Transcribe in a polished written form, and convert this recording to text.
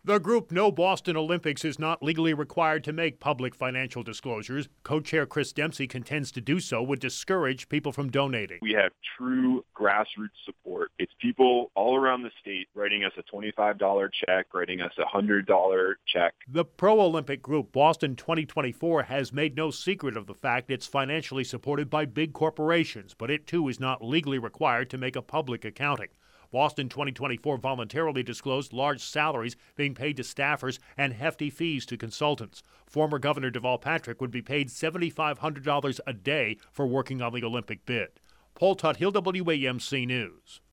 The group No Boston Olympics is not legally required to make public financial disclosures. Co-chair Chris Dempsey contends to do so would discourage people from donating. We have true grassroots support. It's people all around the state writing us a $25 check, writing us a $100 check. The pro-Olympic group Boston 2024 has made no secret of the fact it's financially supported by big corporations, but it too is not legally required to make a public accounting. Boston 2024 voluntarily disclosed large salaries being paid to staffers and hefty fees to consultants. Former Governor Deval Patrick would be paid $7,500 a day for working on the Olympic bid. Paul Tuthill, WAMC News.